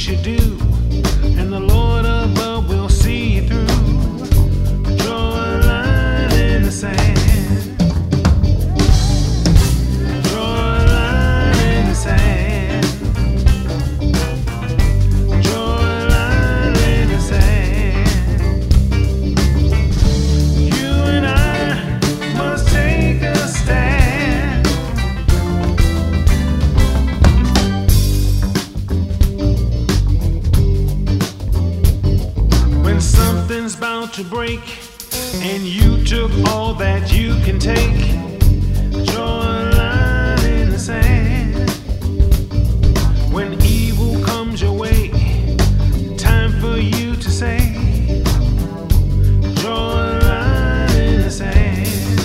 should do, and the Lord above will see you through. Draw a line in the sand. Draw a line in the sand. Draw a line in the sand. You and I must take a stand. When something's about to break and you took all that you can take, draw a line in the sand. When evil comes your way, time for you to say, draw a line in the sand.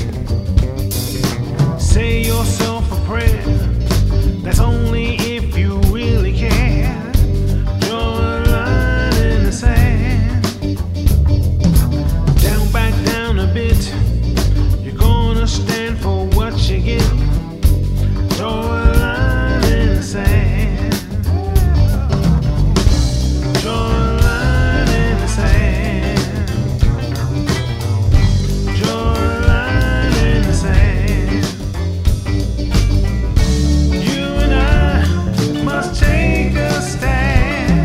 Say yourself a prayer, that's only if you really care. Draw a line in the sand. Down, back down a bit, you're gonna stand for what you get. Draw a line in the sand. Draw a line in the sand. Draw a line in the sand. You and I must take a stand.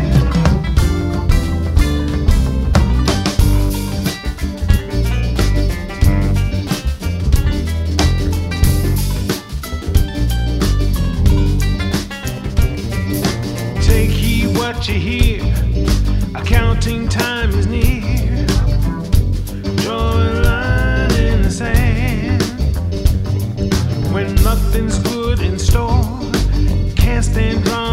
Take heed what you hear, accounting time is near. Draw a line in the sand. When nothing's good in store, can't stand long.